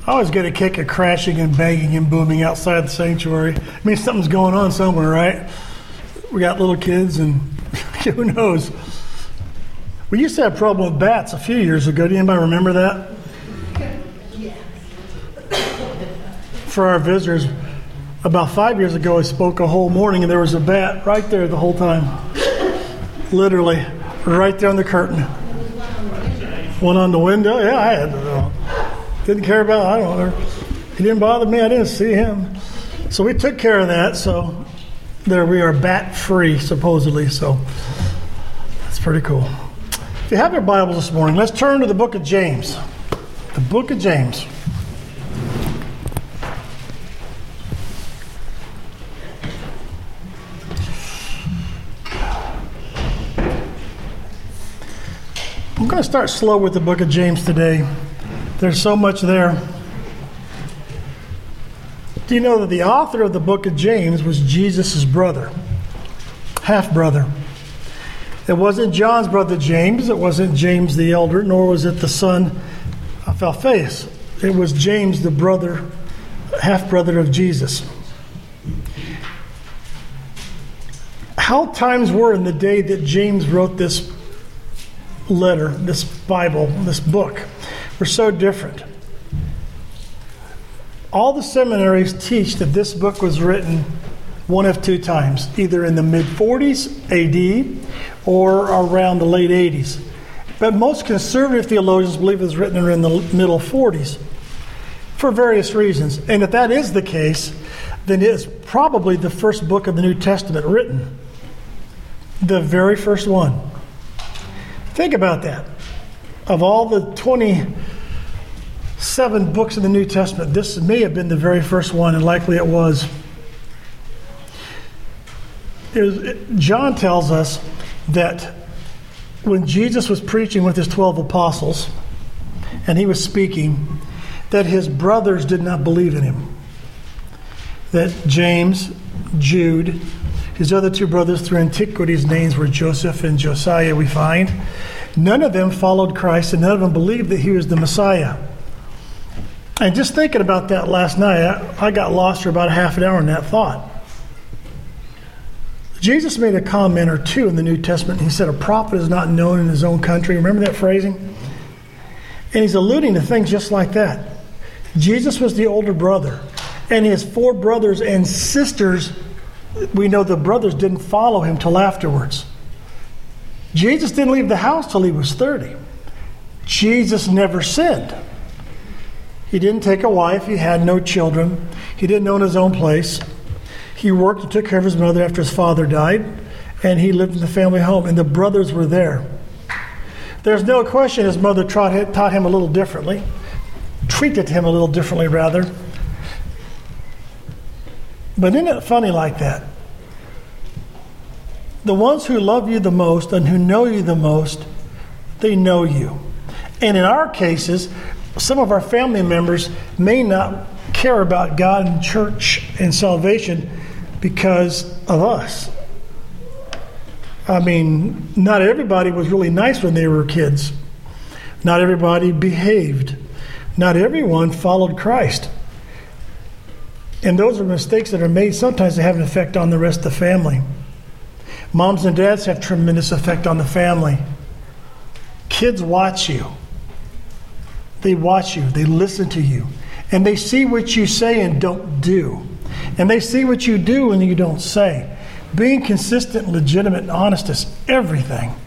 I always get a kick of crashing and banging and booming outside the sanctuary. I mean, something's going on somewhere, right? We got little kids and who knows. We used to have a problem with bats a few years ago. Do anybody remember that? For our visitors, about 5 years ago, I spoke a whole morning and there was a bat right there the whole time. Literally, right there on the curtain. One on the window. Yeah, I had to. Didn't care about it. I don't know. He didn't bother me. I didn't see him. So we took care of that. So there we are, bat free, supposedly. So that's pretty cool. If you have your Bibles this morning, let's turn to the book of James. The book of James. I'm going to start slow with the book of James today. There's so much there. Do you know that the author of the book of James was Jesus' brother, half-brother? It wasn't John's brother James. It wasn't James the elder, nor was it the son of Alphaeus. It was James, the brother, half-brother of Jesus. How times were in the day that James wrote this letter, this Bible, this book, were so different. All the seminaries teach that this book was written one of two times, either in the mid-40s AD or around the late 80s. But most conservative theologians believe it was written in the middle 40s for various reasons. And if that is the case, then it is probably the first book of the New Testament written. The very first one. Think about that. Of all the 27 books in the New Testament, this may have been the very first one, and likely it was. John tells us that when Jesus was preaching with his 12 apostles, and he was speaking, that his brothers did not believe in him. That James, Jude, his other two brothers through antiquity's names were Joseph and Josiah, we find. None of them followed Christ, and none of them believed that he was the Messiah. And just thinking about that last night, I got lost for about half an hour in that thought. Jesus made a comment or two in the New Testament. He said, a prophet is not known in his own country. Remember that phrasing? And he's alluding to things just like that. Jesus was the older brother, and his four brothers and sisters, we know the brothers didn't follow him till afterwards. Jesus didn't leave the house till he was 30. Jesus never sinned. He didn't take a wife. He had no children. He didn't own his own place. He worked and took care of his mother after his father died, and he lived in the family home, and the brothers were there. There's no question his mother taught him a little differently, treated him a little differently, rather. But isn't it funny like that? The ones who love you the most and who know you the most, they know you. And in our cases, some of our family members may not care about God and church and salvation because of us. I mean, not everybody was really nice when they were kids. Not everybody behaved. Not everyone followed Christ. And those are mistakes that are made. Sometimes they have an effect on the rest of the family. Moms and dads have tremendous effect on the family. Kids watch you. They watch you. They listen to you. And they see what you say and don't do. And they see what you do and you don't say. Being consistent, legitimate, and honest is everything.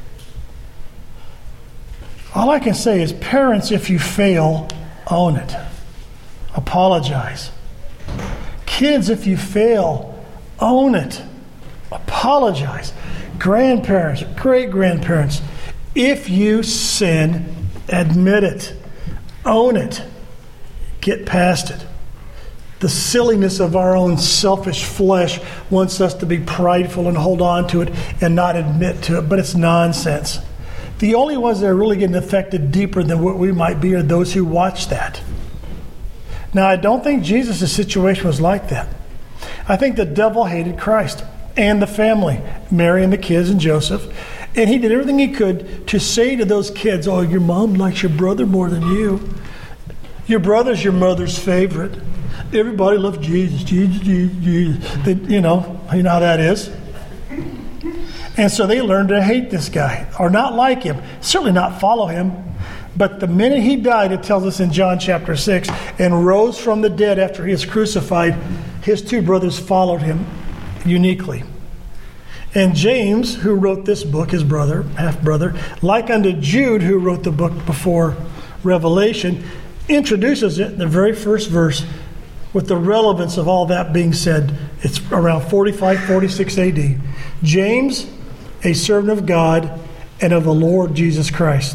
All I can say is, parents, if you fail, own it. Apologize. Kids, if you fail, own it. Apologize. Grandparents, great-grandparents, if you sin, admit it. Own it. Get past it. The silliness of our own selfish flesh wants us to be prideful and hold on to it and not admit to it, but it's nonsense. The only ones that are really getting affected deeper than what we might be are those who watch that. Now, I don't think Jesus' situation was like that. I think the devil hated Christ and the family, Mary and the kids and Joseph, and he did everything he could to say to those kids, oh, your mom likes your brother more than you. Your brother's your mother's favorite. Everybody loves Jesus, Jesus, Jesus, Jesus. You know how that is. And so they learned to hate this guy, or not like him, certainly not follow him. But the minute he died, it tells us in John chapter 6, and rose from the dead after he was crucified, his two brothers followed him uniquely. And James, who wrote this book, his brother, half-brother, like unto Jude, who wrote the book before Revelation, introduces it in the very first verse with the relevance of all that being said. It's around 45, 46 AD. James, a servant of God and of the Lord Jesus Christ.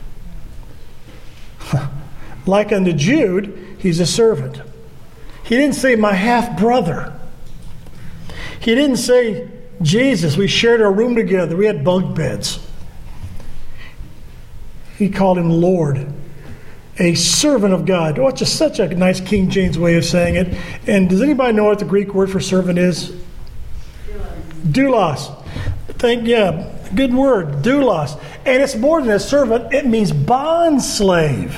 Like unto Jude, he's a servant. He didn't say my half-brother. He didn't say Jesus. We shared our room together. We had bunk beds. He called him Lord, a servant of God. Oh, it's just such a nice King James way of saying it. And does anybody know what the Greek word for servant is? Doulos. Good word, doulos. And it's more than a servant, it means bond slave.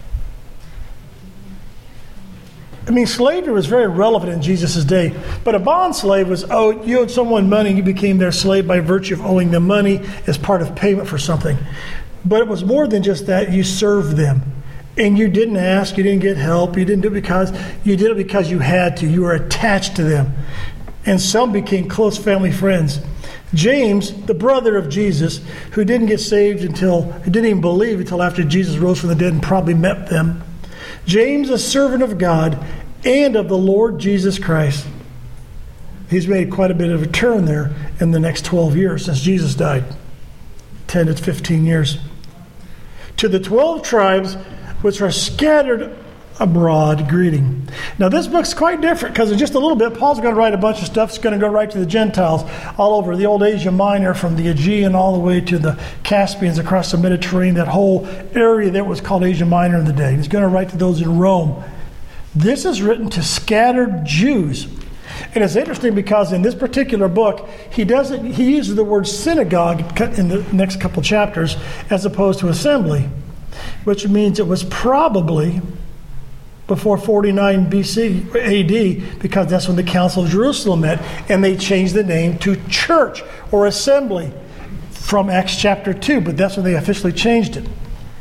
I mean, slavery was very relevant in Jesus' day. But a bond slave was, you owed someone money, you became their slave by virtue of owing them money as part of payment for something. But it was more than just that, you served them. And you didn't ask, you didn't get help, you didn't do it because you had to. You were attached to them. And some became close family friends. James, the brother of Jesus, who didn't get saved who didn't even believe until after Jesus rose from the dead and probably met them. James, a servant of God and of the Lord Jesus Christ. He's made quite a bit of a turn there in the next 12 years since Jesus died. 10 to 15 years. To the 12 tribes which are scattered abroad, greeting. Now this book's quite different because in just a little bit, Paul's going to write a bunch of stuff. It's going to go right to the Gentiles all over the old Asia Minor, from the Aegean all the way to the Caspians across the Mediterranean, that whole area that was called Asia Minor in the day. He's going to write to those in Rome. This is written to scattered Jews. And it's interesting because in this particular book, he uses the word synagogue in the next couple chapters as opposed to assembly, which means it was probably before 49 BC, AD, because that's when the Council of Jerusalem met, and they changed the name to church or assembly from Acts chapter 2, but that's when they officially changed it.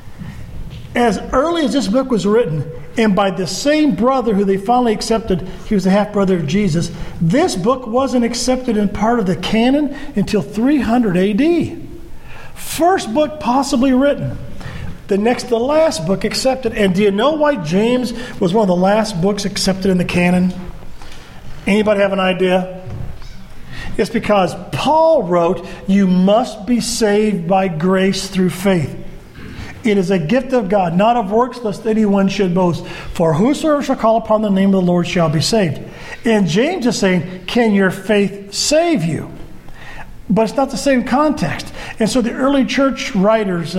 As early as this book was written, and by the same brother who they finally accepted, he was the half-brother of Jesus, this book wasn't accepted in part of the canon until 300 AD. First book possibly written. The last book accepted. And do you know why James was one of the last books accepted in the canon? Anybody have an idea? It's because Paul wrote, you must be saved by grace through faith. It is a gift of God, not of works, lest anyone should boast. For whosoever shall call upon the name of the Lord shall be saved. And James is saying, can your faith save you? But it's not the same context. And so the early church writers,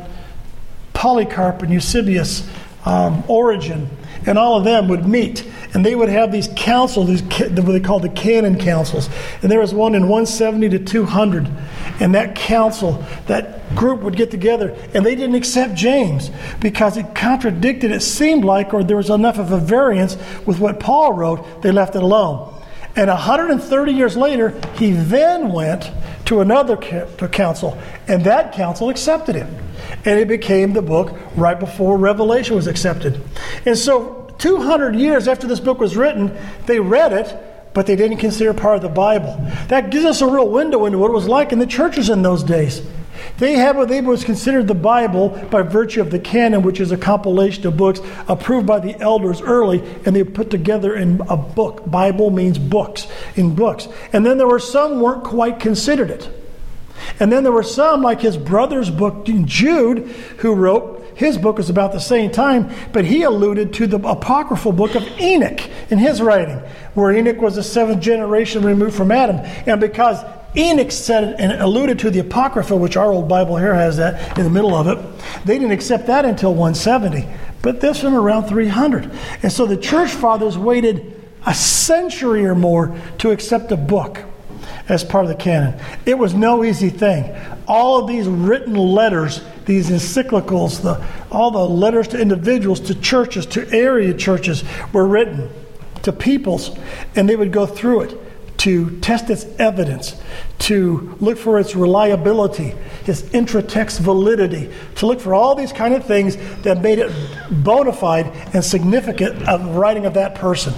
Polycarp and Eusebius, Origen, and all of them would meet, and they would have these councils, what they called the canon councils. And there was one in 170 to 200, and that council, that group would get together, and they didn't accept James because it contradicted, it seemed like, or there was enough of a variance with what Paul wrote, they left it alone. And 130 years later, he then went to another council, and that council accepted him. And it became the book right before Revelation was accepted. And so 200 years after this book was written, they read it, but they didn't consider it part of the Bible. That gives us a real window into what it was like in the churches in those days. They had what they was considered the Bible by virtue of the canon, which is a compilation of books approved by the elders early, and they put together in a book. Bible means books, in books. And then there were some who weren't quite considered it. And then there were some, like his brother's book, Jude, who wrote, his book was about the same time, but he alluded to the apocryphal book of Enoch in his writing, where Enoch was the seventh generation removed from Adam. And because Enoch said and alluded to the Apocrypha, which our old Bible here has that in the middle of it, they didn't accept that until 170. But this one around 300. And so the church fathers waited a century or more to accept a book as part of the canon. It was no easy thing. All of these written letters, these encyclicals, all the letters to individuals, to churches, to area churches were written to peoples, and they would go through it to test its evidence, to look for its reliability, its intratext validity, to look for all these kind of things that made it bona fide and significant of the writing of that person.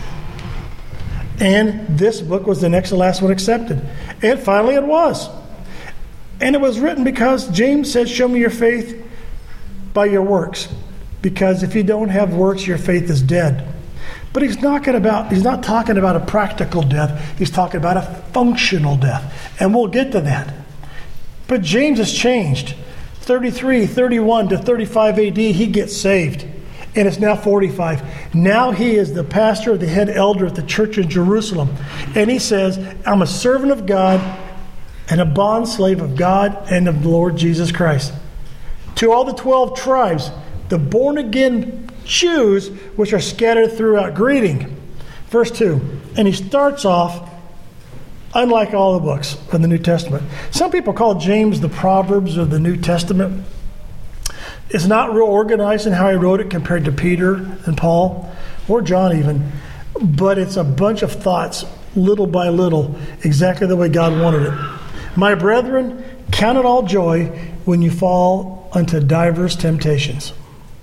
And this book was the next to last one accepted. And finally it was. And it was written because James said, show me your faith by your works. Because if you don't have works, your faith is dead. But he's not talking about a practical death. He's talking about a functional death. And we'll get to that. But James has changed. 33, 31 to 35 AD, he gets saved. And it's now 45. Now he is the pastor, the head elder at the church in Jerusalem. And he says, I'm a servant of God and a bondslave of God and of the Lord Jesus Christ. To all the 12 tribes, the born-again Jews which are scattered throughout, greeting. Verse 2. And he starts off, unlike all the books in the New Testament. Some people call James the Proverbs of the New Testament. It's not real organized in how he wrote it compared to Peter and Paul, or John even. But it's a bunch of thoughts, little by little, exactly the way God wanted it. My brethren, count it all joy when you fall unto divers temptations.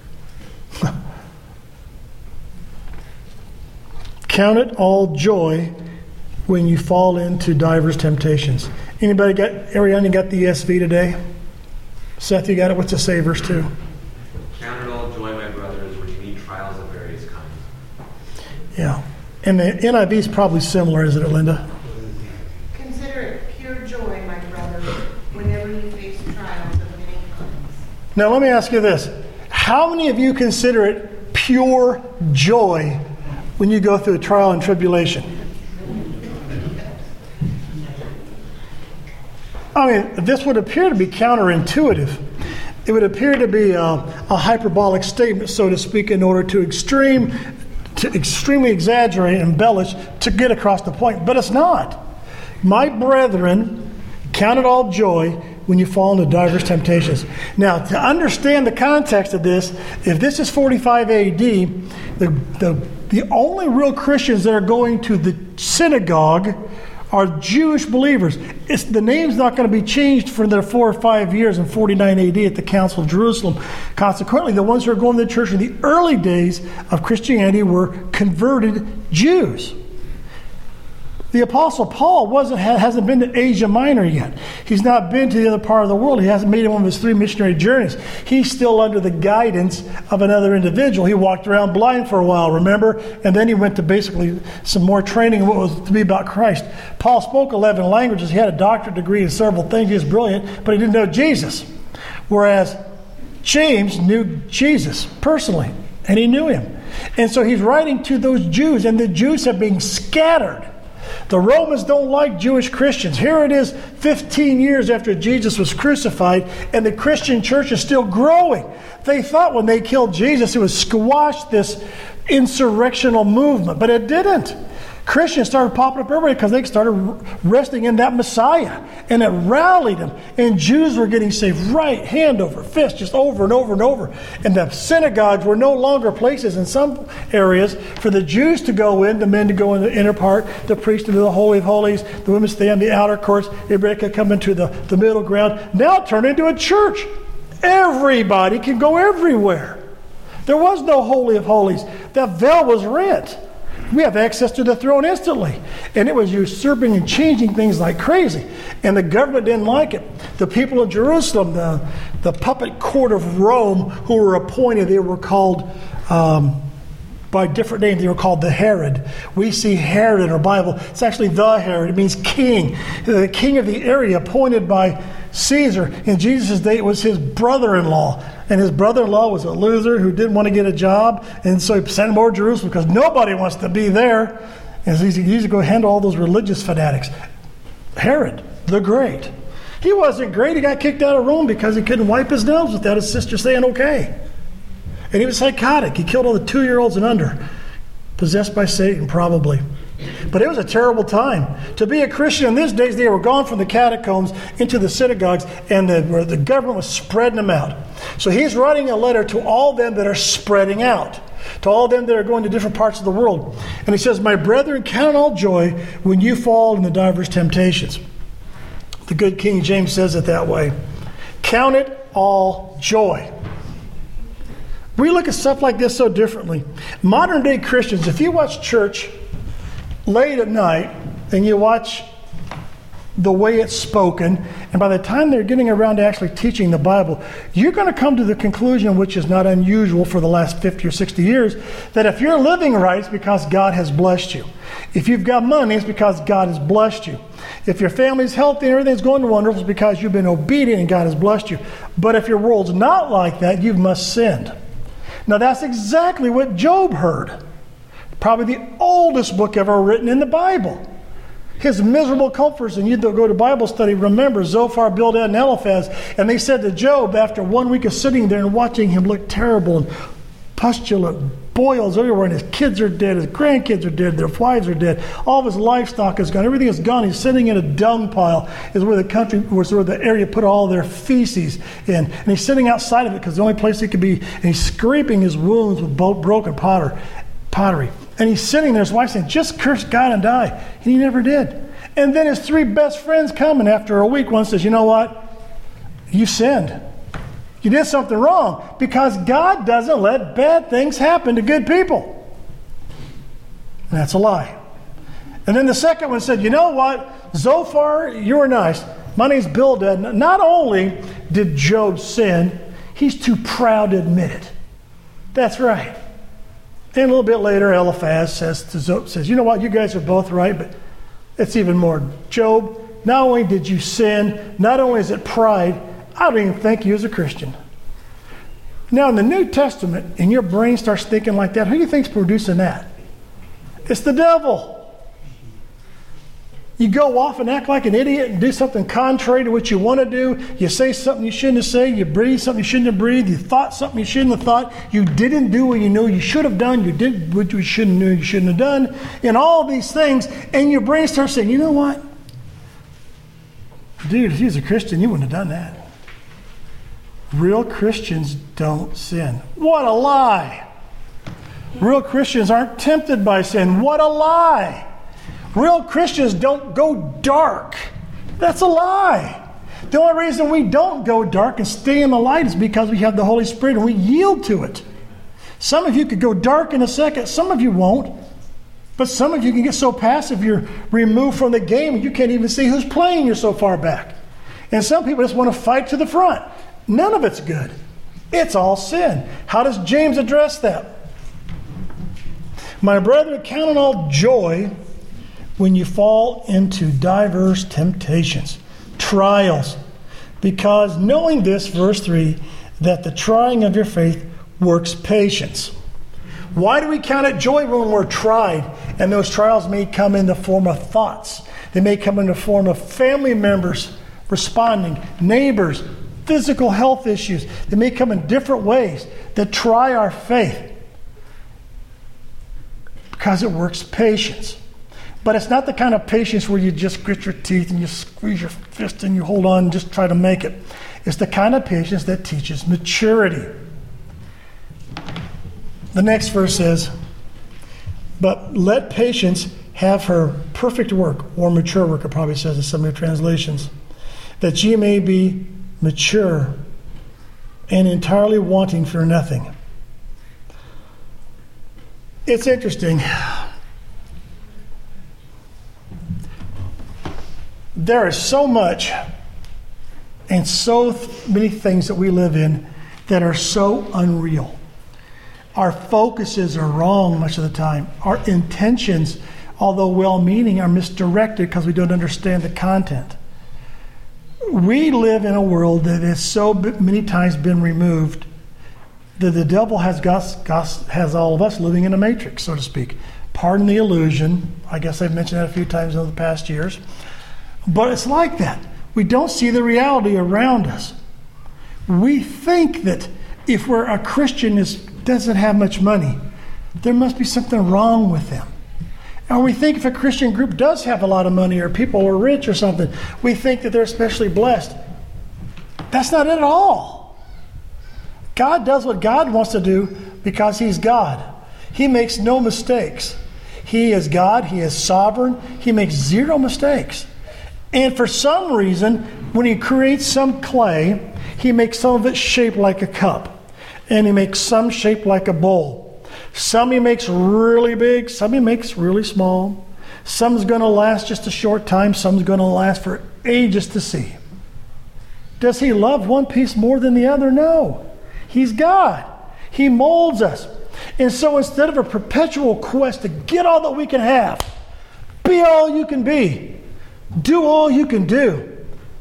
Count it all joy when you fall into divers temptations. Anybody got, Ariana, got the ESV today? Seth, you got it? What's it say, verse 2? Count it all joy, my brothers, when you meet trials of various kinds. Yeah. And the NIV is probably similar, isn't it, Linda? Consider it pure joy, my brothers, whenever you face trials of many kinds. Now, let me ask you this. How many of you consider it pure joy when you go through a trial and tribulation? I mean, this would appear to be counterintuitive. It would appear to be a hyperbolic statement, so to speak, in order to extremely exaggerate and embellish to get across the point. But it's not. My brethren, count it all joy when you fall into diverse temptations. Now, to understand the context of this, if this is 45 AD, the only real Christians that are going to the synagogue are Jewish believers. The name's not going to be changed for their 4 or 5 years in 49 AD at the Council of Jerusalem. Consequently, the ones who are going to the church in the early days of Christianity were converted Jews. The Apostle Paul hasn't been to Asia Minor yet. He's not been to the other part of the world. He hasn't made one of his 3 missionary journeys. He's still under the guidance of another individual. He walked around blind for a while, remember? And then he went to basically some more training in what was to be about Christ. Paul spoke 11 languages. He had a doctorate degree in several things. He was brilliant, but he didn't know Jesus. Whereas James knew Jesus personally, and he knew him. And so he's writing to those Jews, and the Jews have been scattered. The Romans don't like Jewish Christians. Here it is 15 years after Jesus was crucified, and the Christian church is still growing. They thought when they killed Jesus, it would squash this insurrectional movement, but it didn't. Christians started popping up everywhere because they started resting in that Messiah, and it rallied them. And Jews were getting saved right hand over fist, just over and over and over. And the synagogues were no longer places in some areas for the Jews to go in, the men to go in the inner part, the priest into the Holy of Holies, the women stay on the outer courts, everybody could come into the middle ground. Now it turned into a church. Everybody can go everywhere. There was no Holy of Holies. That veil was rent. We have access to the throne instantly. And it was usurping and changing things like crazy. And the government didn't like it. The people of Jerusalem, the puppet court of Rome who were appointed, they were called, by different names, they were called the Herod. We see Herod in our Bible. It's actually the Herod. It means king. The king of the area appointed by Caesar. In Jesus' day, it was his brother-in-law. And his brother-in-law was a loser who didn't want to get a job. And so he sent him over to Jerusalem because nobody wants to be there. And so he used to go handle all those religious fanatics. Herod, the Great. He wasn't great. He got kicked out of Rome because he couldn't wipe his nose without his sister saying okay. And he was psychotic. He killed all the 2-year-olds and under. Possessed by Satan, probably. But it was a terrible time. To be a Christian in these days, they were gone from the catacombs into the synagogues, and the government was spreading them out. So he's writing a letter to all them that are spreading out, to all them that are going to different parts of the world. And he says, my brethren, count all joy when you fall in the diverse temptations. The good King James says it that way. Count it all joy. We look at stuff like this so differently. Modern day Christians, if you watch church late at night and you watch the way it's spoken, and by the time they're getting around to actually teaching the Bible, you're going to come to the conclusion, which is not unusual for the last 50 or 60 years, that if you're living right, it's because God has blessed you. If you've got money, it's because God has blessed you. If your family's healthy and everything's going wonderful, it's because you've been obedient and God has blessed you. But if your world's not like that, you must sin. Now that's exactly what Job heard. Probably the oldest book ever written in the Bible. His miserable comforts, and you go to Bible study, remember Zophar, Bildad, and Eliphaz, and they said to Job, after 1 week of sitting there and watching him look terrible and pustulent, boils everywhere, and his kids are dead, his grandkids are dead, their wives are dead, all of his livestock is gone, everything is gone. He's sitting in a dung pile, is where the area put all their feces in, and he's sitting outside of it because the only place he could be, and he's scraping his wounds with broken pottery. And he's sitting there, his wife saying, just curse God and die. And he never did. And then his 3 best friends come, and after a week, one says, you know what? You sinned. You did something wrong, because God doesn't let bad things happen to good people. And that's a lie. And then the second one said, you know what? Zophar, you were nice. My name's Bildad. Not only did Job sin, he's too proud to admit it. That's right. And a little bit later, Eliphaz says to Job, you know what, you guys are both right, but it's even more. Job, not only did you sin, not only is it pride, I don't even think you as a Christian. Now in the New Testament, and your brain starts thinking like that, who do you think's producing that? It's the devil. You go off and act like an idiot and do something contrary to what you want to do. You say something you shouldn't have said. You breathe something you shouldn't have breathed. You thought something you shouldn't have thought. You didn't do what you knew you should have done. You did what you shouldn't have done. And all these things. And your brain starts saying, you know what? Dude, if you was a Christian, you wouldn't have done that. Real Christians don't sin. What a lie. Real Christians aren't tempted by sin. What a lie. Real Christians don't go dark. That's a lie. The only reason we don't go dark and stay in the light is because we have the Holy Spirit and we yield to it. Some of you could go dark in a second. Some of you won't. But some of you can get so passive you're removed from the game and you can't even see who's playing. You're so far back. And some people just want to fight to the front. None of it's good. It's all sin. How does James address that? My brethren, count it all joy when you fall into diverse temptations, trials, because knowing this, verse 3, that the trying of your faith works patience. Why do we count it joy when we're tried? And those trials may come in the form of thoughts. They may come in the form of family members responding, neighbors, physical health issues. They may come in different ways that try our faith because it works patience. But it's not the kind of patience where you just grit your teeth and you squeeze your fist and you hold on and just try to make it. It's the kind of patience that teaches maturity. The next verse says, but let patience have her perfect work, or mature work, it probably says in some of your translations, that ye may be mature and entirely wanting for nothing. It's interesting. There is so much and so many things that we live in that are so unreal. Our focuses are wrong much of the time. Our intentions, although well-meaning, are misdirected because we don't understand the content. We live in a world that has so many times been removed that the devil has all of us living in a matrix, so to speak. Pardon the illusion. I guess I've mentioned that a few times over the past years. But it's like that. We don't see the reality around us. We think that if we're a Christian who doesn't have much money, there must be something wrong with them. Or we think if a Christian group does have a lot of money or people are rich or something, we think that they're especially blessed. That's not it at all. God does what God wants to do because He's God. He makes no mistakes. He is God. He is sovereign. He makes zero mistakes. And for some reason, when He creates some clay, He makes some of it shaped like a cup. And He makes some shaped like a bowl. Some He makes really big, some He makes really small. Some's going to last just a short time, some's going to last for ages to see. Does He love one piece more than the other? No. He's God. He molds us. And so instead of a perpetual quest to get all that we can have, be all you can be, do all you can do,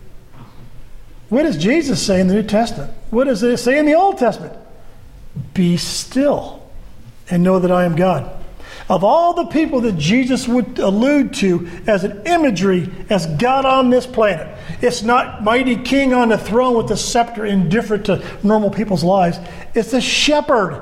what does Jesus say in the New Testament? What does it say in the Old Testament? Be still and know that I am God. Of all the people that Jesus would allude to as an imagery as God on this planet, it's not mighty king on the throne with a scepter indifferent to normal people's lives. It's a shepherd.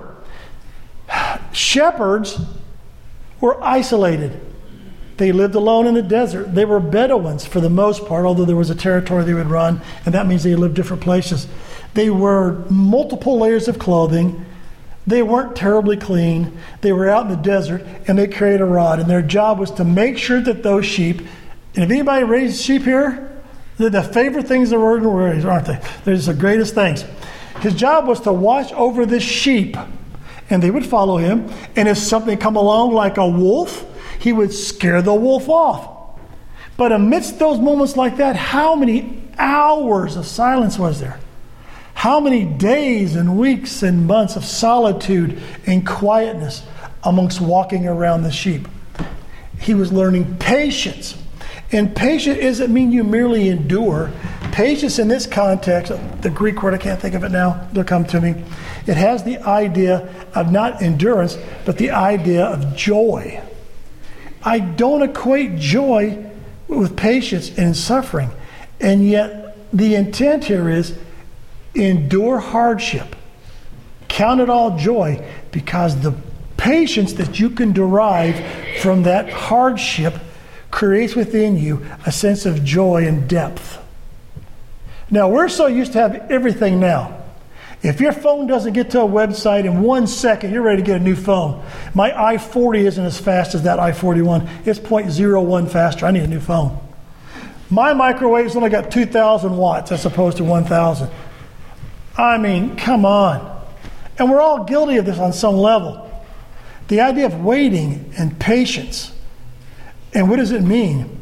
Shepherds were isolated. They lived alone in the desert. They were Bedouins for the most part, although there was a territory they would run, and that means they lived different places. They wore multiple layers of clothing. They weren't terribly clean. They were out in the desert, and they carried a rod, and their job was to make sure that those sheep, and if anybody raised sheep here, they're the favorite things the word raise, aren't they? They're just the greatest things. His job was to watch over the sheep, and they would follow him, and if something come along like a wolf, he would scare the wolf off. But amidst those moments like that, how many hours of silence was there? How many days and weeks and months of solitude and quietness amongst walking around the sheep? He was learning patience. And patience doesn't mean you merely endure. Patience in this context, the Greek word, I can't think of it now, it'll come to me. It has the idea of not endurance, but the idea of joy. I don't equate joy with patience and suffering. And yet the intent here is endure hardship. Count it all joy, because the patience that you can derive from that hardship creates within you a sense of joy and depth. Now, we're so used to have everything now. If your phone doesn't get to a website in 1 second, you're ready to get a new phone. My i40 isn't as fast as that i41. It's 0.01 faster. I need a new phone. My microwave's only got 2,000 watts as opposed to 1,000. I mean, come on. And we're all guilty of this on some level. The idea of waiting and patience. And what does it mean?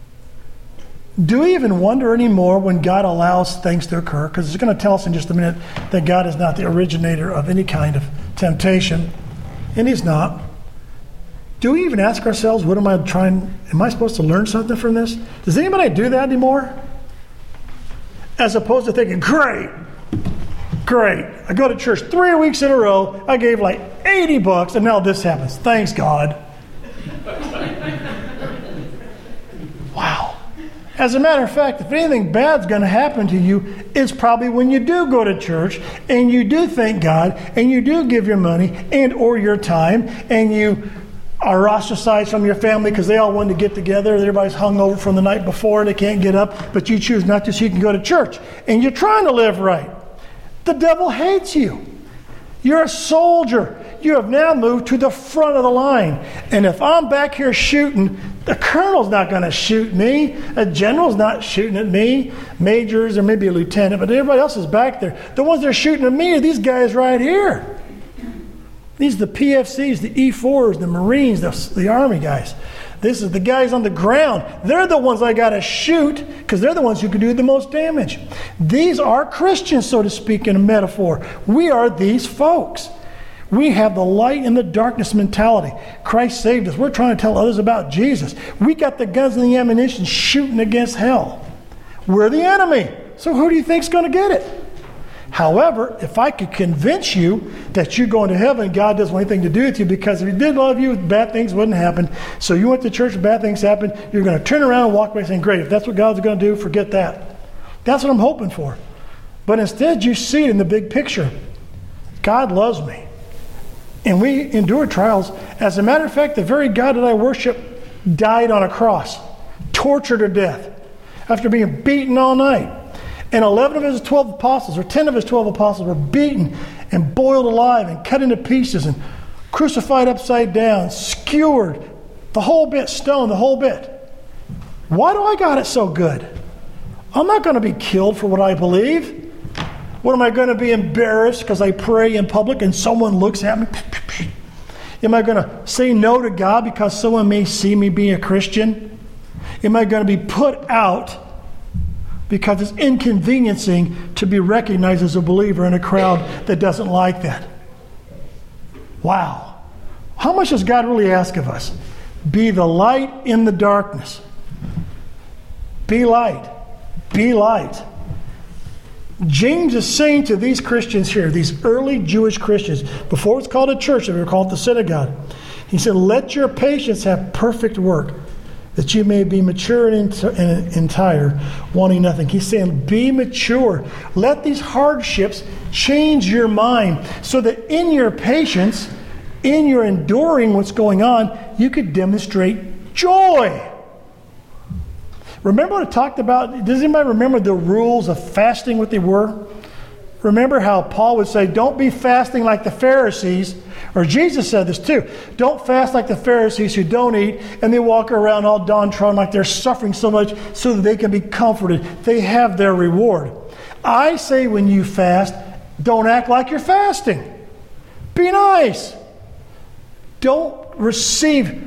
Do we even wonder anymore when God allows things to occur? Because it's going to tell us in just a minute that God is not the originator of any kind of temptation. And He's not. Do we even ask ourselves, am I supposed to learn something from this? Does anybody do that anymore? As opposed to thinking, great. I go to church 3 weeks in a row. I gave like $80 and now this happens. Thanks, God. Wow. As a matter of fact, if anything bad's going to happen to you, it's probably when you do go to church and you do thank God and you do give your money and or your time and you are ostracized from your family because they all wanted to get together. Everybody's hungover from the night before and they can't get up, but you choose not to so you can go to church. And you're trying to live right. The devil hates you. You're a soldier. You have now moved to the front of the line. And if I'm back here shooting, the colonel's not going to shoot me. A general's not shooting at me. Majors or maybe a lieutenant, but everybody else is back there. The ones that are shooting at me are these guys right here. These are the PFCs, the E4s, the Marines, the Army guys. This is the guys on the ground. They're the ones I got to shoot because they're the ones who can do the most damage. These are Christians, so to speak, in a metaphor. We are these folks. We have the light and the darkness mentality. Christ saved us. We're trying to tell others about Jesus. We got the guns and the ammunition shooting against hell. We're the enemy. So who do you think's going to get it? However, if I could convince you that you're going to heaven and God doesn't want anything to do with you, because if He did love you, bad things wouldn't happen. So you went to church and bad things happened, you're going to turn around and walk away saying, great, if that's what God's going to do, forget that. That's what I'm hoping for. But instead, you see it in the big picture. God loves me. And we endure trials. As a matter of fact, the very God that I worship died on a cross, tortured to death, after being beaten all night. And 11 of his 12 apostles, or 10 of his 12 apostles, were beaten and boiled alive and cut into pieces and crucified upside down, skewered, the whole bit, stoned, the whole bit. Why do I got it so good? I'm not going to be killed for what I believe. What, am I going to be embarrassed because I pray in public and someone looks at me? Am I going to say no to God because someone may see me being a Christian? Am I going to be put out because it's inconveniencing to be recognized as a believer in a crowd that doesn't like that? Wow. How much does God really ask of us? Be the light in the darkness. Be light. Be light. James is saying to these Christians here, these early Jewish Christians, before it's called a church, they were called the synagogue. He said, let your patience have perfect work, that you may be mature and entire, wanting nothing. He's saying, be mature. Let these hardships change your mind so that in your patience, in your enduring what's going on, you could demonstrate joy. Remember what I talked about? Does anybody remember the rules of fasting, what they were? Remember how Paul would say, don't be fasting like the Pharisees, or Jesus said this too. Don't fast like the Pharisees who don't eat, and they walk around all downtrodden like they're suffering so much so that they can be comforted. They have their reward. I say when you fast, don't act like you're fasting. Be nice. Don't receive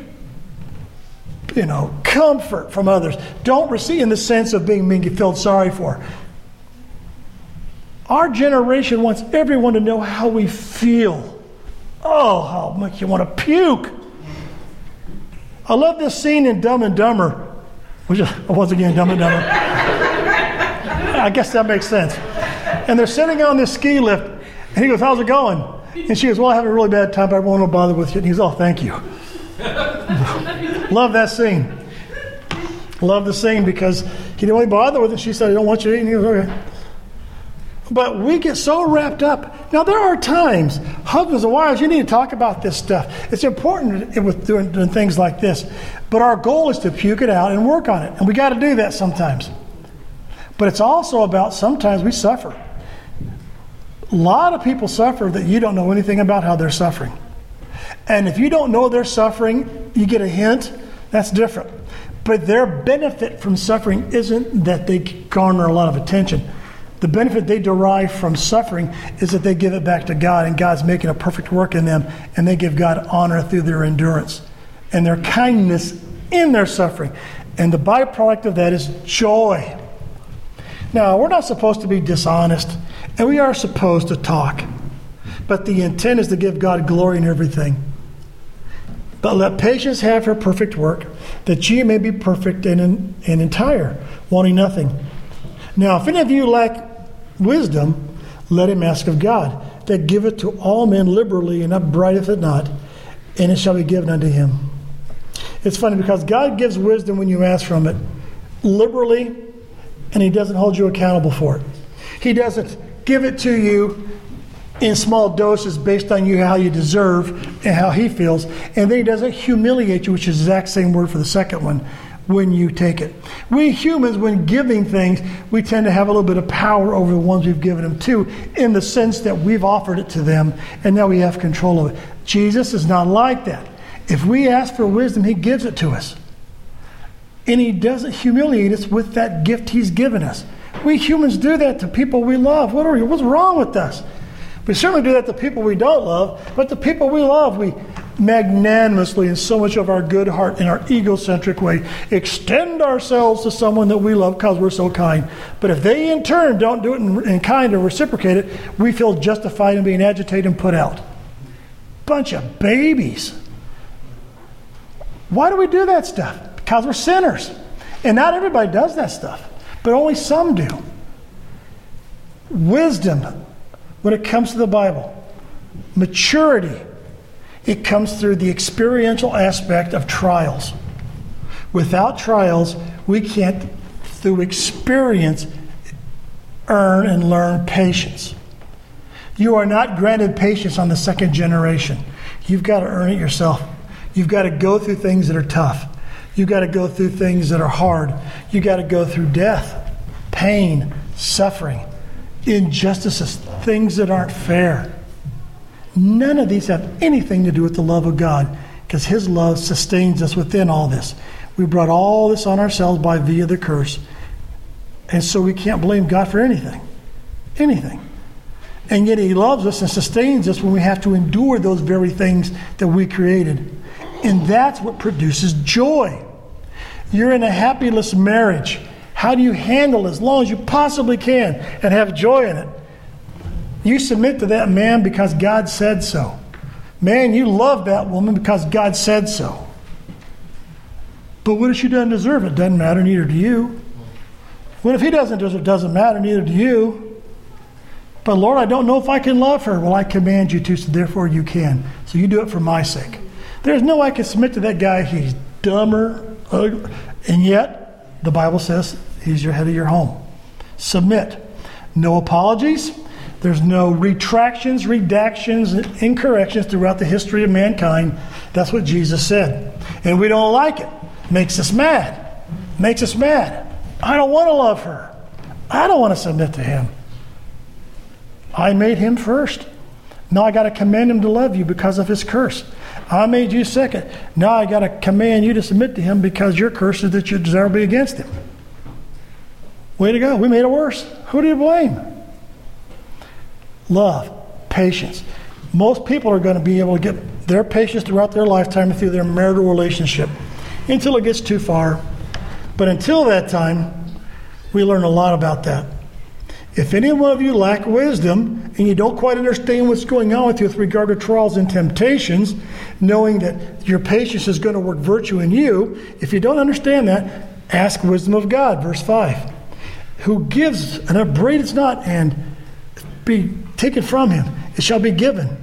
comfort from others. Don't receive in the sense of being felt sorry for. Our generation wants everyone to know how we feel. Oh, how much you want to puke. I love this scene in Dumb and Dumber, which is, once again, Dumb and Dumber. I guess that makes sense. And they're sitting on this ski lift, and he goes, how's it going? And she goes, well, I have a really bad time, but I won't bother with you. And he's, oh, thank you. Love that scene. Love the scene because he didn't really bother with it. She said, I don't want you to eat. And he goes, okay. But we get so wrapped up. Now, there are times, husbands and wives, you need to talk about this stuff. It's important with doing things like this. But our goal is to puke it out and work on it. And we got to do that sometimes. But it's also about sometimes we suffer. A lot of people suffer that you don't know anything about how they're suffering. And if you don't know they're suffering, you get a hint, that's different. But their benefit from suffering isn't that they garner a lot of attention. The benefit they derive from suffering is that they give it back to God, and God's making a perfect work in them, and they give God honor through their endurance and their kindness in their suffering. And the byproduct of that is joy. Now, we're not supposed to be dishonest, and we are supposed to talk. But the intent is to give God glory in everything. But let patience have her perfect work, that ye may be perfect and entire, wanting nothing. Now, if any of you lack wisdom, let him ask of God, that giveth to all men liberally, and upbraideth it not, and it shall be given unto him. It's funny because God gives wisdom when you ask from it liberally, and he doesn't hold you accountable for it. He doesn't give it to you in small doses based on you how you deserve and how he feels. And then he doesn't humiliate you, which is the exact same word for the second one, when you take it. We humans, when giving things, we tend to have a little bit of power over the ones we've given them to, in the sense that we've offered it to them and now we have control of it. Jesus is not like that. If we ask for wisdom, he gives it to us. And he doesn't humiliate us with that gift he's given us. We humans do that to people we love. What's wrong with us? We certainly do that to people we don't love, but the people we love, we magnanimously, in so much of our good heart, in our egocentric way, extend ourselves to someone that we love because we're so kind. But if they in turn don't do it in kind or reciprocate it, we feel justified in being agitated and put out. Bunch of babies. Why do we do that stuff? Because we're sinners. And not everybody does that stuff, but only some do. Wisdom, when it comes to the Bible, maturity, it comes through the experiential aspect of trials. Without trials, we can't, through experience, earn and learn patience. You are not granted patience on the second generation. You've got to earn it yourself. You've got to go through things that are tough. You got to go through things that are hard. You got to go through death, pain, suffering, injustices, things that aren't fair. None of these have anything to do with the love of God, because His love sustains us within all this. We brought all this on ourselves by via the curse, and so we can't blame God for anything. Anything. And yet He loves us and sustains us when we have to endure those very things that we created. And that's what produces joy. You're in a happyless marriage. How do you handle it as long as you possibly can and have joy in it? You submit to that man because God said so. Man, you love that woman because God said so. But what if she doesn't deserve it? Doesn't matter, neither do you. What if he doesn't deserve it? Doesn't matter, neither do you. But Lord, I don't know if I can love her. Well, I command you to, so therefore you can. So you do it for my sake. There's no way I can submit to that guy. He's dumber, ugly, and yet the Bible says he's your head of your home. Submit. No apologies. There's no retractions, redactions, incorrections throughout the history of mankind. That's what Jesus said. And we don't like it. Makes us mad. Makes us mad. I don't want to love her. I don't want to submit to him. I made him first. Now I got to command him to love you because of his curse. I made you second. Now I got to command you to submit to him because your curse is that you desire to be against him. Way to go. We made it worse. Who do you blame? Love, patience. Most people are going to be able to get their patience throughout their lifetime through their marital relationship until it gets too far. But until that time, we learn a lot about that. If any one of you lack wisdom and you don't quite understand what's going on with you with regard to trials and temptations, knowing that your patience is going to work virtue in you, if you don't understand that, ask wisdom of God, verse 5. Who gives and upbraideth not, and be taken from him, it shall be given.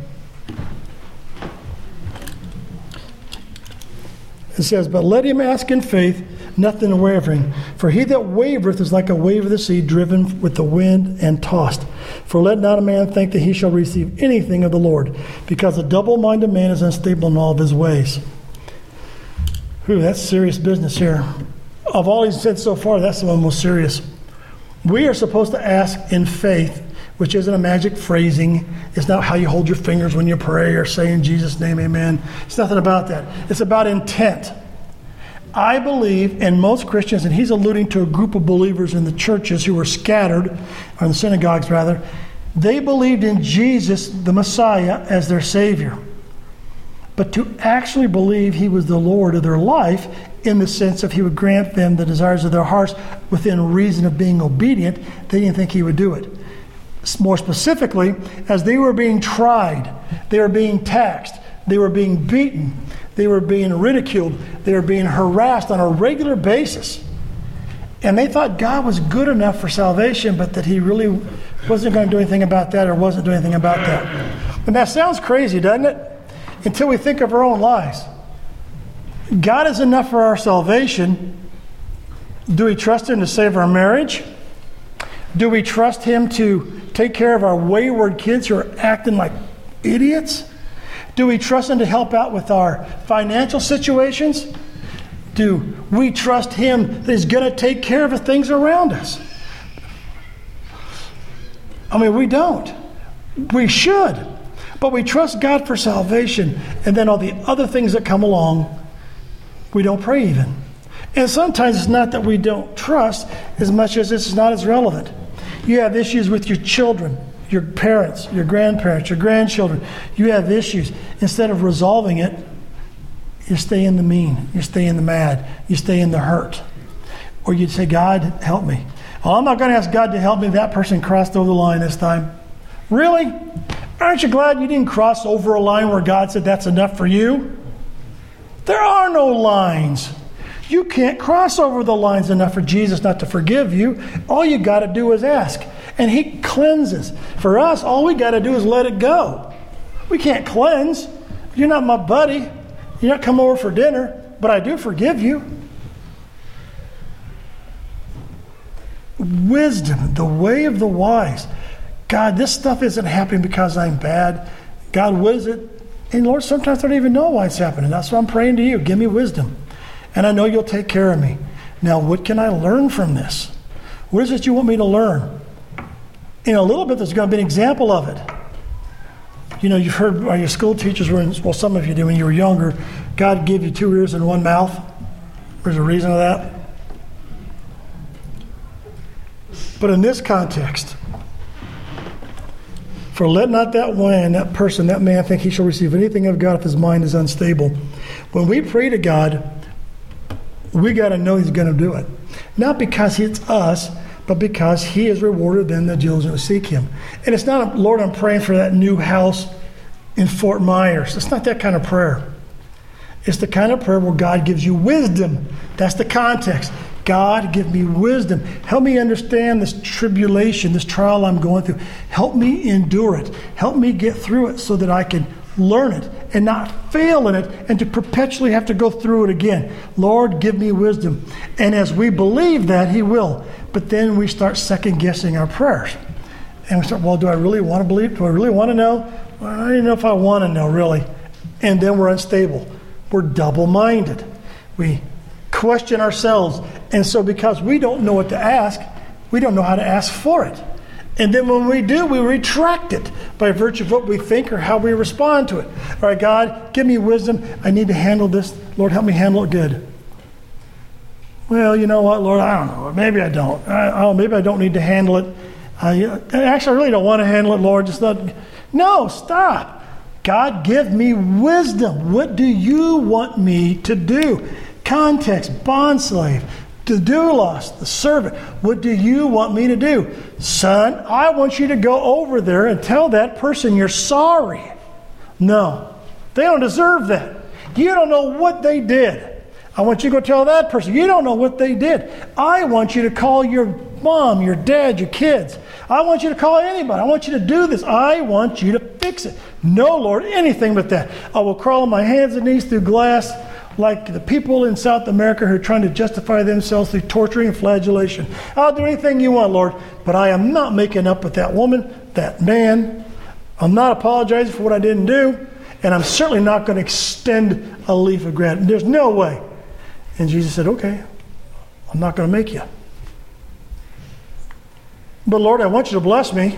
It says, but let him ask in faith, nothing wavering. For he that wavereth is like a wave of the sea, driven with the wind and tossed. For let not a man think that he shall receive anything of the Lord, because a double-minded man is unstable in all of his ways. Whew, that's serious business here. Of all he's said so far, that's the one most serious. We are supposed to ask in faith, which isn't a magic phrasing. It's not how you hold your fingers when you pray or say in Jesus' name, amen. It's nothing about that. It's about intent. I believe, and most Christians, and he's alluding to a group of believers in the churches who were scattered, or in the synagogues rather, they believed in Jesus, the Messiah, as their Savior. But to actually believe he was the Lord of their life, in the sense of he would grant them the desires of their hearts within reason of being obedient, they didn't think he would do it. More specifically, as they were being tried, they were being taxed, they were being beaten, they were being ridiculed, they were being harassed on a regular basis. And they thought God was good enough for salvation, but that he really wasn't going to do anything about that, or wasn't doing anything about that. And that sounds crazy, doesn't it? Until we think of our own lives. God is enough for our salvation. Do we trust him to save our marriage? Do we trust him to take care of our wayward kids who are acting like idiots? Do we trust him to help out with our financial situations? Do we trust him that he's going to take care of the things around us? I mean, we don't. We should. But we trust God for salvation, and then all the other things that come along, we don't pray even. And sometimes it's not that we don't trust as much as it's not as relevant. You have issues with your children, your parents, your grandparents, your grandchildren. You have issues. Instead of resolving it, you stay in the mean, you stay in the mad, you stay in the hurt. Or you'd say, God, help me. Well, I'm not going to ask God to help me. That person crossed over the line this time. Really? Aren't you glad you didn't cross over a line where God said that's enough for you? There are no lines. You can't cross over the lines enough for Jesus not to forgive you. All you got to do is ask. And he cleanses. For us, all we got to do is let it go. We can't cleanse. You're not my buddy. You're not coming over for dinner. But I do forgive you. Wisdom, the way of the wise. God, this stuff isn't happening because I'm bad. God, what is it? And Lord, sometimes I don't even know why it's happening. That's why I'm praying to you. Give me wisdom. And I know you'll take care of me. Now, what can I learn from this? What is it you want me to learn? In a little bit, there's going to be an example of it. You know, you've heard your school teachers well, some of you did when you were younger, God gave you 2 ears and 1 mouth. There's a reason for that. But in this context, for let not that man think he shall receive anything of God if his mind is unstable. When we pray to God, we got to know he's going to do it. Not because it's us, but because he has rewarded them that diligently seek him. And it's not, Lord, I'm praying for that new house in Fort Myers. It's not that kind of prayer. It's the kind of prayer where God gives you wisdom. That's the context. God, give me wisdom. Help me understand this tribulation, this trial I'm going through. Help me endure it. Help me get through it so that I can learn it and not fail in it and to perpetually have to go through it again. Lord, give me wisdom. And as we believe that, he will. But then we start second-guessing our prayers. And we start, well, do I really want to believe? Do I really want to know? Well, I don't even know if I want to know, really. And then we're unstable. We're double-minded. We question ourselves. And so because we don't know what to ask, we don't know how to ask for it. And then when we do, we retract it by virtue of what we think or how we respond to it. All right, God, give me wisdom. I need to handle this. Lord, help me handle it good. Well, you know what, Lord, I don't know. Maybe I don't. Maybe I don't need to handle it. Actually, I really don't want to handle it, Lord. No, stop. God, give me wisdom. What do you want me to do? Context, bondslave, the doulos, the servant. What do you want me to do? Son, I want you to go over there and tell that person you're sorry. No, they don't deserve that. You don't know what they did. I want you to go tell that person. You don't know what they did. I want you to call your mom, your dad, your kids. I want you to call anybody. I want you to do this. I want you to fix it. No, Lord, anything but that. I will crawl on my hands and knees through glass like the people in South America who are trying to justify themselves through torturing and flagellation. I'll do anything you want, Lord, but I am not making up with that woman, that man. I'm not apologizing for what I didn't do, and I'm certainly not going to extend a leaf of gratitude. There's no way. And Jesus said, okay, I'm not going to make you. But Lord, I want you to bless me.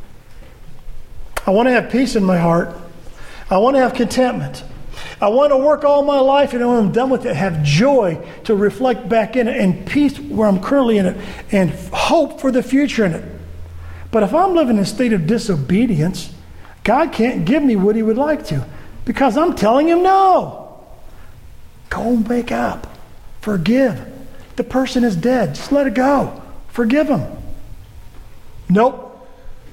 I want to have peace in my heart. I want to have contentment. I want to work all my life, and when I'm done with it, have joy to reflect back in it, and peace where I'm currently in it, and hope for the future in it. But if I'm living in a state of disobedience, God can't give me what he would like to, because I'm telling him no. Go make up. Forgive. The person is dead. Just let it go. Forgive him. Nope.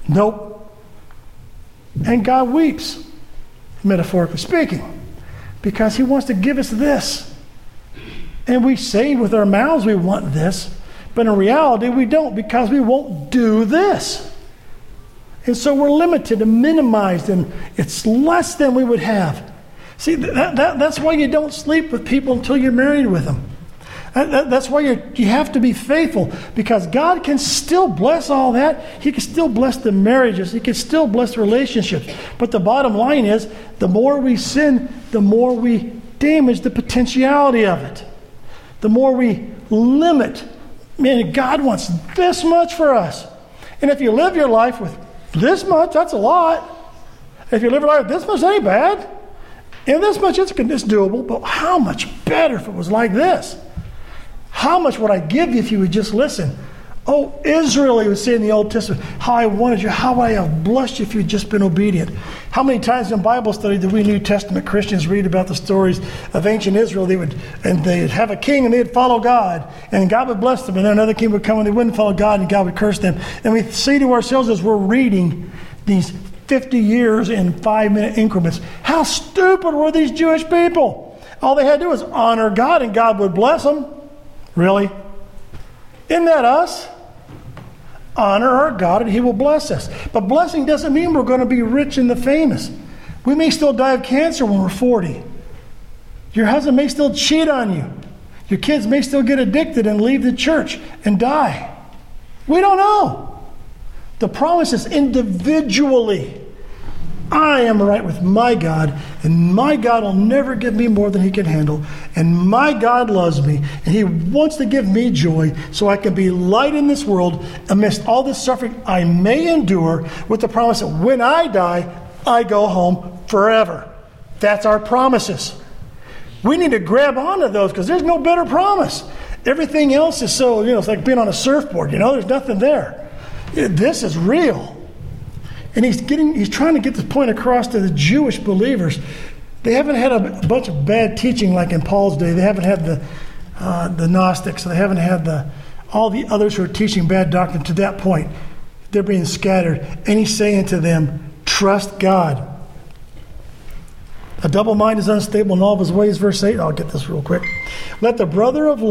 And God weeps, metaphorically speaking, because he wants to give us this. And we say with our mouths we want this, but in reality we don't, because we won't do this. And so we're limited and minimized, and it's less than we would have. See, that's why you don't sleep with people until you're married with them. That's why you have to be faithful, because God can still bless all that. He can still bless the marriages. He can still bless the relationships. But the bottom line is, the more we sin, the more we damage the potentiality of it. The more we limit. Man, God wants this much for us. And if you live your life with this much, that's a lot. If you live your life with this much, that ain't bad. And this much, it's doable. But how much better if it was like this? How much would I give you if you would just listen? Oh, Israel, he would say in the Old Testament, how I wanted you, how would I have blessed you if you'd just been obedient. How many times in Bible study did we New Testament Christians read about the stories of ancient Israel? They'd have a king and they'd follow God, and God would bless them, and then another king would come and they wouldn't follow God, and God would curse them. And we say to ourselves as we're reading these 50 years in 5-minute increments, how stupid were these Jewish people? All they had to do was honor God and God would bless them. Really? Isn't that us? Honor our God and he will bless us. But blessing doesn't mean we're going to be rich and the famous. We may still die of cancer when we're 40. Your husband may still cheat on you. Your kids may still get addicted and leave the church and die. We don't know. The promise is individually. I am right with my God, and my God will never give me more than he can handle, and my God loves me, and he wants to give me joy so I can be light in this world amidst all this suffering I may endure, with the promise that when I die, I go home forever. That's our promises. We need to grab onto those because there's no better promise. Everything else is so, it's like being on a surfboard, there's nothing there. This is real. And he's trying to get this point across to the Jewish believers. They haven't had a bunch of bad teaching like in Paul's day. They haven't had the Gnostics. They haven't had all the others who are teaching bad doctrine to that point. They're being scattered. And he's saying to them, trust God. A double mind is unstable in all of his ways, verse 8. I'll get this real quick. Let the brother of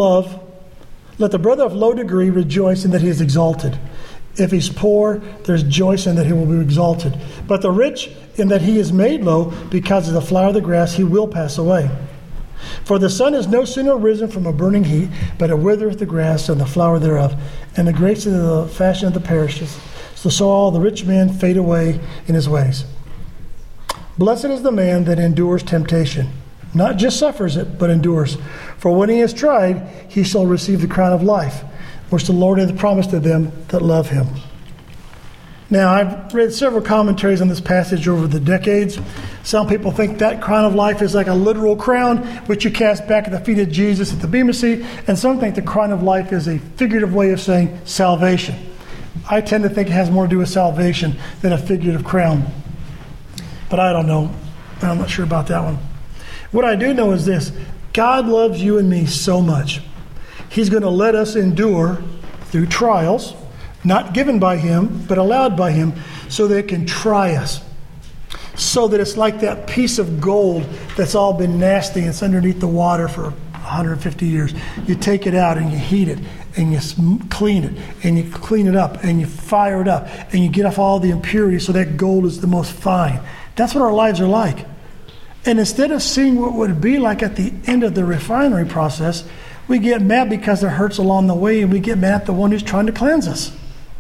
low degree rejoice in that he is exalted. If he's poor, there's joy in that he will be exalted. But the rich, in that he is made low, because of the flower of the grass, he will pass away. For the sun is no sooner risen from a burning heat, but it withereth the grass and the flower thereof, and the grace of the fashion of the perishes. So all the rich man fade away in his ways. Blessed is the man that endures temptation, not just suffers it, but endures. For when he is tried, he shall receive the crown of life, which the Lord hath promised to them that love him. Now, I've read several commentaries on this passage over the decades. Some people think that crown of life is like a literal crown, which you cast back at the feet of Jesus at the Bema Seat, and some think the crown of life is a figurative way of saying salvation. I tend to think it has more to do with salvation than a figurative crown. But I don't know. I'm not sure about that one. What I do know is this. God loves you and me so much. He's going to let us endure through trials, not given by him, but allowed by him, so that it can try us. So that it's like that piece of gold that's all been nasty and it's underneath the water for 150 years. You take it out and you heat it and you clean it and you clean it up and you fire it up and you get off all the impurities so that gold is the most fine. That's what our lives are like. And instead of seeing what it would be like at the end of the refinery process, we get mad because it hurts along the way, and we get mad at the one who's trying to cleanse us.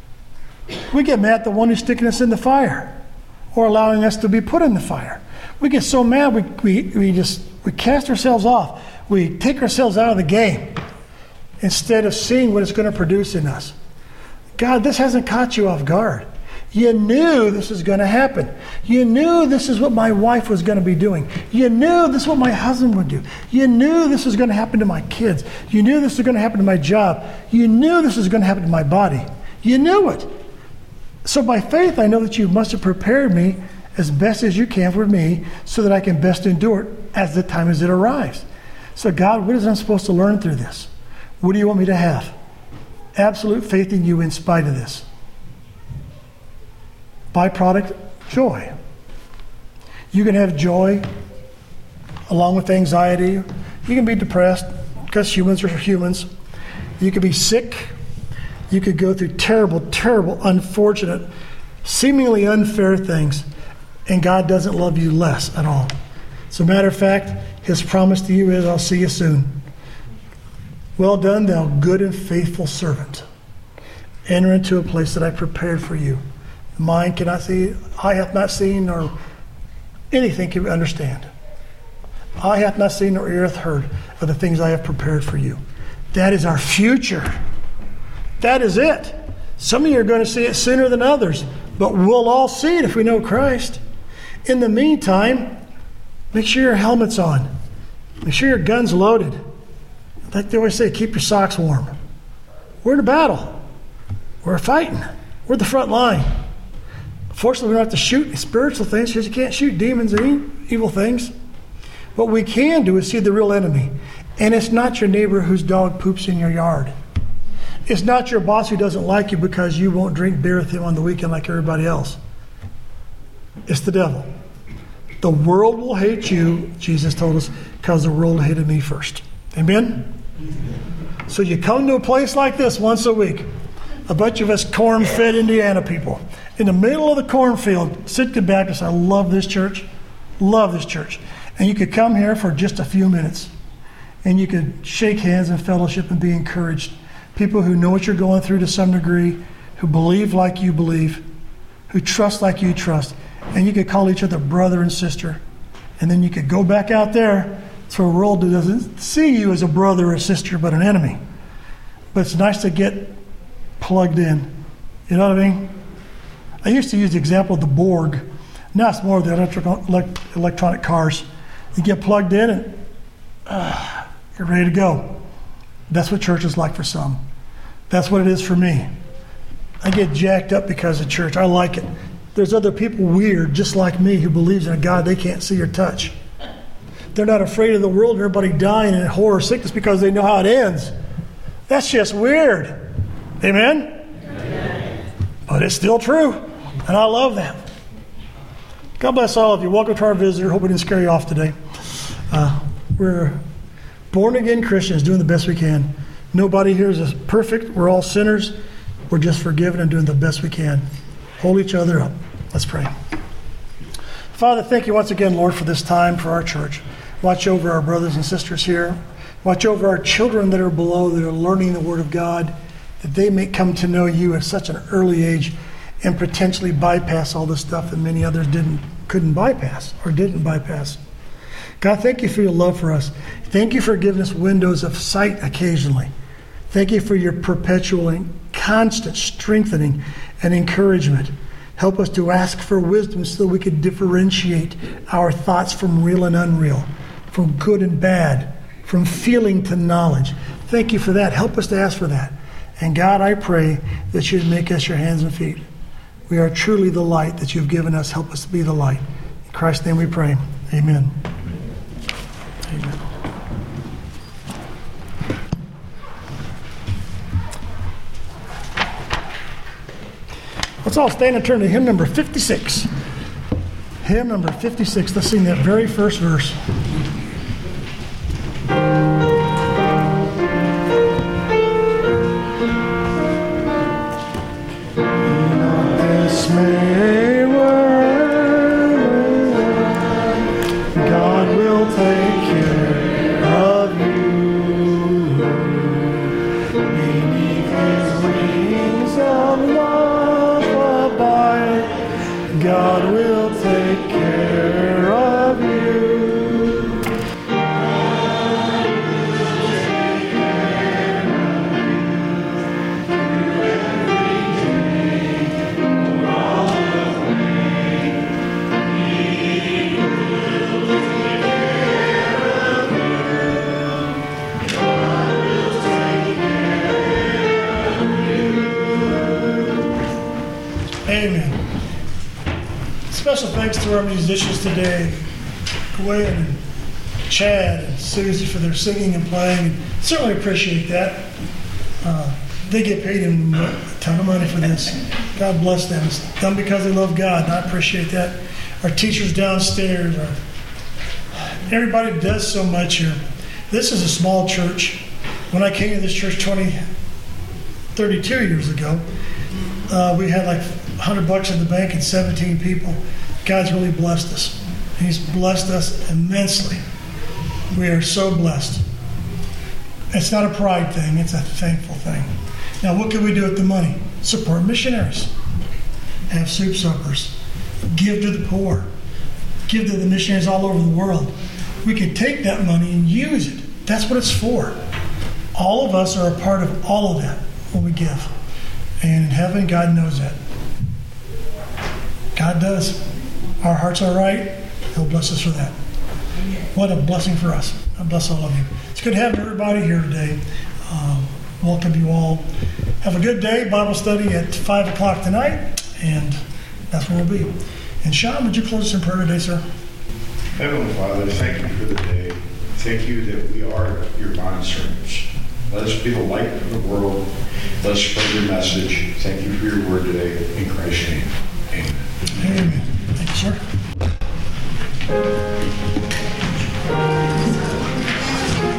We get mad at the one who's sticking us in the fire or allowing us to be put in the fire. We get so mad we cast ourselves off. We take ourselves out of the game instead of seeing what it's going to produce in us. God, this hasn't caught you off guard. You knew this was going to happen. You knew this is what my wife was going to be doing. You knew this is what my husband would do. You knew this was going to happen to my kids. You knew this was going to happen to my job. You knew this was going to happen to my body. You knew it. So by faith, I know that you must have prepared me as best as you can for me so that I can best endure it as the time as it arrives. So God, what is I supposed to learn through this? What do you want me to have? Absolute faith in you in spite of this. Byproduct, joy. You can have joy along with anxiety. You can be depressed because humans are humans. You could be sick. You could go through terrible, terrible, unfortunate, seemingly unfair things, and God doesn't love you less at all. As a matter of fact, his promise to you is, I'll see you soon. Well done, thou good and faithful servant. Enter into a place that I prepared for you. Mind cannot see, eye hath not seen, nor anything can understand. Eye hath not seen, nor ear hath heard of the things I have prepared for you. That is our future. That is it. Some of you are going to see it sooner than others, but we'll all see it if we know Christ. In the meantime, make sure your helmet's on. Make sure your gun's loaded. Like they always say, keep your socks warm. We're in a battle. We're fighting. We're at the front line. Fortunately, we don't have to shoot spiritual things because you can't shoot demons and evil things. What we can do is see the real enemy. And it's not your neighbor whose dog poops in your yard. It's not your boss who doesn't like you because you won't drink beer with him on the weekend like everybody else. It's the devil. The world will hate you, Jesus told us, because the world hated me first. Amen? So you come to a place like this once a week. A bunch of us corn-fed Indiana people. In the middle of the cornfield, Sitka Baptist, I love this church. Love this church. And you could come here for just a few minutes. And you could shake hands and fellowship and be encouraged. People who know what you're going through to some degree, who believe like you believe, who trust like you trust. and you could call each other brother and sister. And then you could go back out there to a world that doesn't see you as a brother or sister, but an enemy. But it's nice to get plugged in. You know what I mean? I used to use the example of the Borg. Now it's more of the electronic cars. You get plugged in and you're ready to go. That's what church is like for some. That's what it is for me. I get jacked up because of church. I like it. There's other people weird, just like me, who believes in a God they can't see or touch. They're not afraid of the world and everybody dying in horror sickness because they know how it ends. That's just weird. Amen? Amen. But it's still true. And I love that. God bless all of you. Welcome to our visitor. Hope we didn't scare you off today. We're born-again Christians doing the best we can. Nobody here is perfect. We're all sinners. We're just forgiven and doing the best we can. Hold each other up. Let's pray. Father, thank you once again, Lord, for this time for our church. Watch over our brothers and sisters here. Watch over our children that are below, that are learning the Word of God, that they may come to know you at such an early age and potentially bypass all the stuff that many others couldn't bypass or didn't bypass. God, thank you for your love for us. Thank you for giving us windows of sight occasionally. Thank you for your perpetual and constant strengthening and encouragement. Help us to ask for wisdom so that we can differentiate our thoughts from real and unreal, from good and bad, from feeling to knowledge. Thank you for that. Help us to ask for that. And God, I pray that you'd make us your hands and feet. We are truly the light that you've given us. Help us to be the light. In Christ's name we pray. Amen. Amen. Let's all stand and turn to hymn number 56. Hymn number 56. Let's sing that very first verse. God will take care of you. Beneath his wings of love abide. God will take care of you. Amen. Special thanks to our musicians today, Gwen and Chad and Susie, for their singing and playing. And certainly appreciate that. They get paid a ton of money for this. God bless them. It's done because they love God, and I appreciate that. Our teachers downstairs, everybody does so much here. This is a small church. When I came to this church 32 years ago, we had like $100 in the bank and 17 people. God's really blessed us. He's blessed us immensely. We are so blessed. It's not a pride thing, it's a thankful thing. Now, what can we do with the money? Support missionaries. Have soup suppers. Give to the poor. Give to the missionaries all over the world. We could take that money and use it. That's what it's for. All of us are a part of all of that when we give. And in heaven, God knows that. God does. Our hearts are right. He'll bless us for that. What a blessing for us. God bless all of you. It's good having everybody here today. Welcome you all. Have a good day. Bible study at 5 o'clock tonight. And that's where we'll be. And Sean, would you close us in prayer today, sir? Heavenly Father, thank you for the day. Thank you that we are your bondservants. Let us be the light of the world. Let us spread your message. Thank you for your word today. In Christ's name, amen. Amen. Thank you, sir.